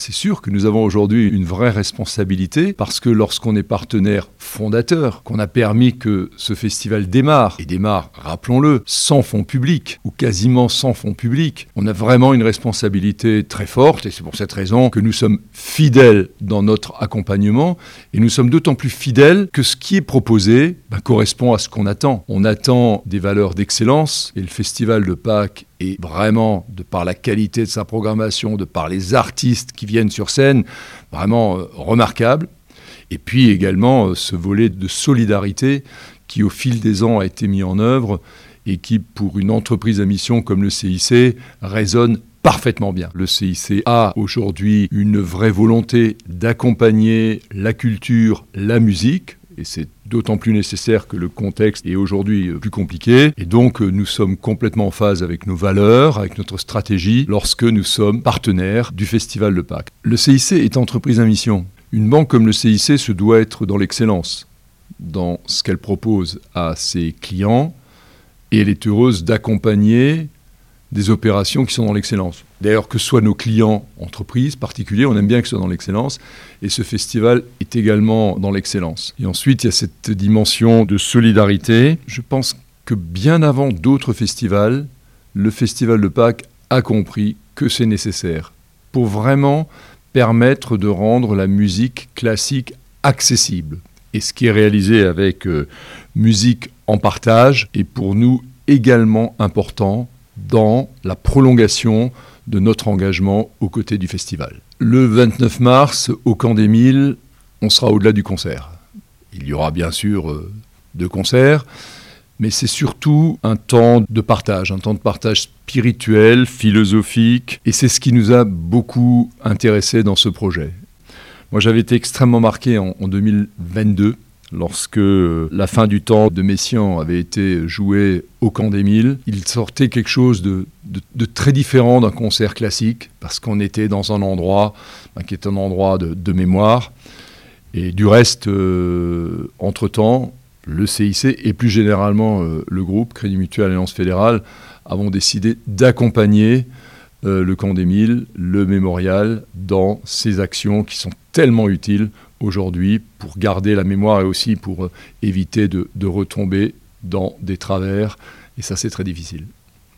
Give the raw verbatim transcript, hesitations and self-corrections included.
C'est sûr que nous avons aujourd'hui une vraie responsabilité parce que lorsqu'on est partenaire fondateur, qu'on a permis que ce festival démarre, et démarre, rappelons-le, sans fonds publics ou quasiment sans fonds publics, on a vraiment une responsabilité très forte et c'est pour cette raison que nous sommes fidèles dans notre accompagnement et nous sommes d'autant plus fidèles que ce qui est proposé ben, correspond à ce qu'on attend. On attend des valeurs d'excellence et le festival de Pâques est vraiment, de par la qualité de sa programmation, de par les artistes qui viennent sur scène, vraiment euh, remarquable. Et puis également euh, ce volet de solidarité qui, au fil des ans, a été mis en œuvre et qui, pour une entreprise à mission comme le C I C, résonne parfaitement bien. Le C I C a aujourd'hui une vraie volonté d'accompagner la culture, la musique, et c'est d'autant plus nécessaire que le contexte est aujourd'hui plus compliqué. Et donc, nous sommes complètement en phase avec nos valeurs, avec notre stratégie, lorsque nous sommes partenaires du Festival de Pâques. Le C I C est entreprise à mission. Une banque comme le C I C se doit être dans l'excellence, dans ce qu'elle propose à ses clients, et elle est heureuse d'accompagner des opérations qui sont dans l'excellence. D'ailleurs, que ce soit nos clients, entreprises, particuliers, on aime bien que ce soit dans l'excellence. Et ce festival est également dans l'excellence. Et ensuite, il y a cette dimension de solidarité. Je pense que bien avant d'autres festivals, le Festival de Pâques a compris que c'est nécessaire pour vraiment permettre de rendre la musique classique accessible. Et ce qui est réalisé avec euh, musique en partage est pour nous également important dans la prolongation de notre engagement aux côtés du festival. Le vingt-neuf mars, au Camp des Milles, on sera au-delà du concert. Il y aura bien sûr euh, deux concerts, mais c'est surtout un temps de partage, un temps de partage spirituel, philosophique, et c'est ce qui nous a beaucoup intéressés dans ce projet. Moi, j'avais été extrêmement marqué en, en deux mille vingt-deux, lorsque la fin du temps de Messiaen avait été jouée au Camp des Milles. Il sortait quelque chose de, de, de très différent d'un concert classique, parce qu'on était dans un endroit ben, qui est un endroit de, de mémoire. Et du reste, euh, entre-temps, le C I C et plus généralement euh, le groupe Crédit Mutuel Alliance Fédérale avons décidé d'accompagner euh, le Camp des Milles, le mémorial, dans ces actions qui sont tellement utiles aujourd'hui pour garder la mémoire et aussi pour euh, éviter de, de retomber dans des travers. Et ça, c'est très difficile.